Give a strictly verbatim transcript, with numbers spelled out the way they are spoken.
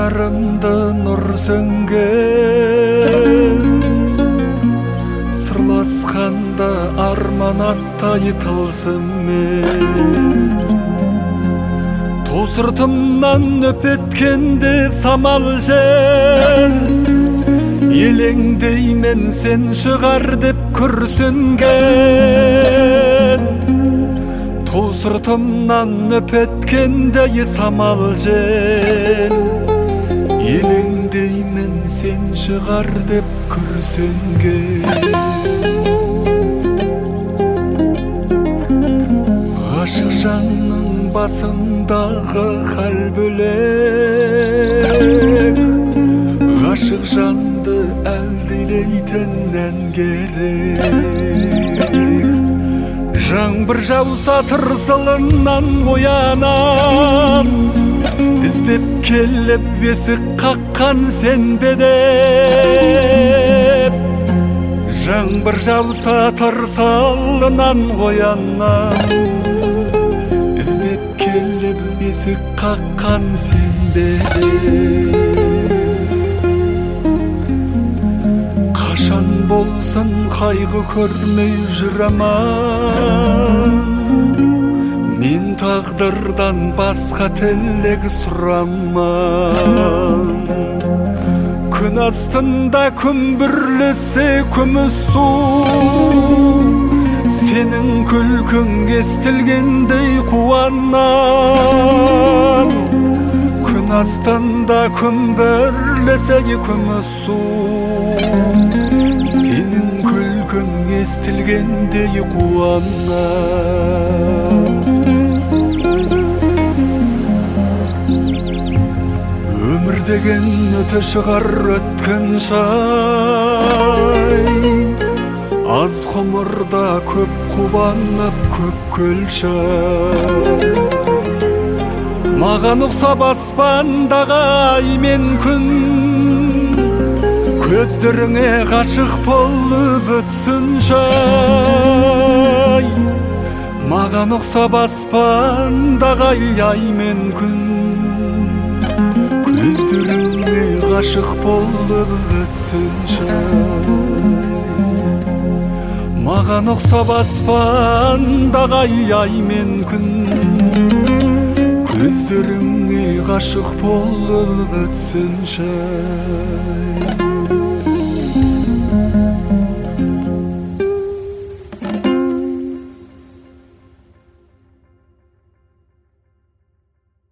жанарымды нұр сөнген, сырласқанда арман аттай тылсыммен. Ту сыртымнан өпеткенде самал жел, елеңдеймен сен шығар деп күрсінген. Ту сыртымнан өпеткенде самал жел, елеңдеймен сен шығар деп күрсінген. Ғашық жанның басындағы хәл бөлек, ғашық жанды әлдилейтін ән керек. Жаңбыр жауса тырсылынан оянам, іздеп келіп бесік қаққан сен бе деп. Жаңбыр жауса тырсылынан оянам, іздеп келіп бесік қаққан сен бе деп. Қашан болсын қайғы көрмей жүремін, мен тағдырдан басқа тілек сұрамын. Күн астында күмбірлесе күміс су, сенің күлкің естілгендей қуанам. Күн астында күмбірлесе күміс су, сенің күлкің естілгендей қуанам. Өмір деген өте шығар өткен шай, аз ғұмырда көп қуанып көп көлшай. Маған ұқсап аспандағы ай мен күн, көздеріңе ғашық болып өтсін шай. Маған ұқсап аспандағы ай мен күн, көздеріңе ғашық болып өтсін шай. Маған ұқсап аспандағы ай мен күн, көздеріңе ғашық болып өтсін шай.